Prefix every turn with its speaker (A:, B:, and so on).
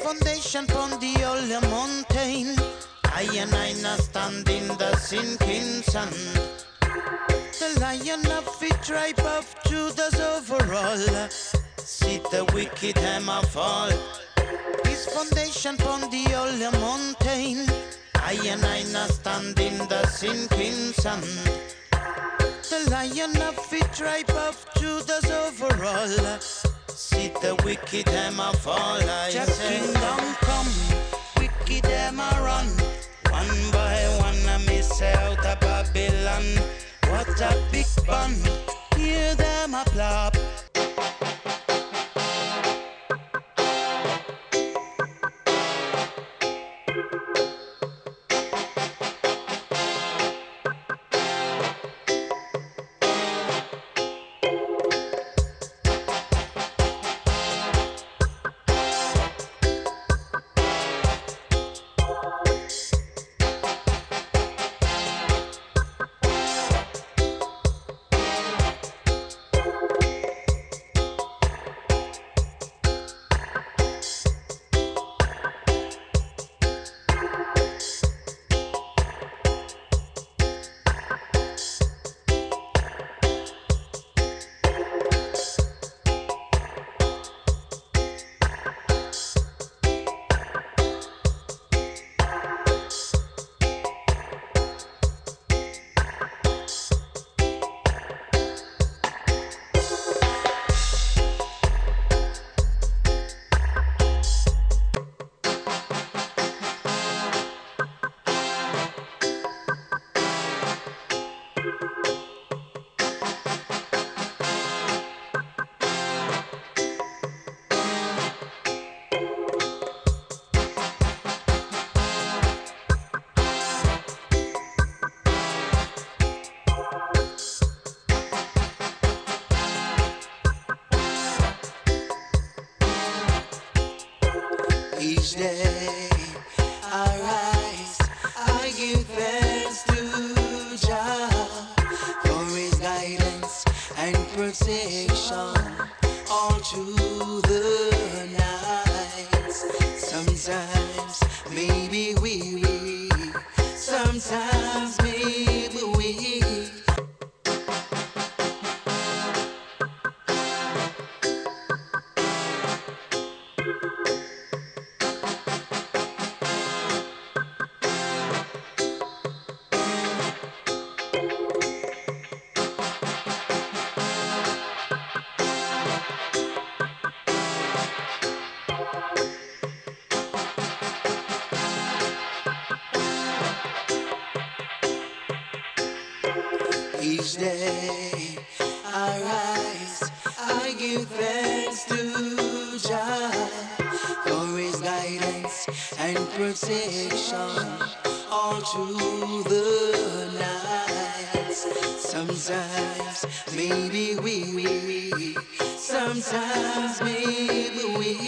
A: foundation from the holy mountain. I and I not stand in the sinking sun. The lion of the tribe of Judah's overall. See the wicked hammer fall. His foundation from the holy mountain. I and I not stand in the sinking sun. The lion of the tribe of Judah's overall. See the wicked hammer fall. Jah kingdom come, wicked hammer run. One by one I miss out of Babylon. What a big bun, hear them a plop. Each day I rise, I give thanks to Jah for His guidance and protection all through the nights. Sometimes maybe weary, sometimes maybe weak. Each day I rise, I give thanks to Jah for His guidance and protection all through the nights. Sometimes maybe weary, sometimes maybe weak.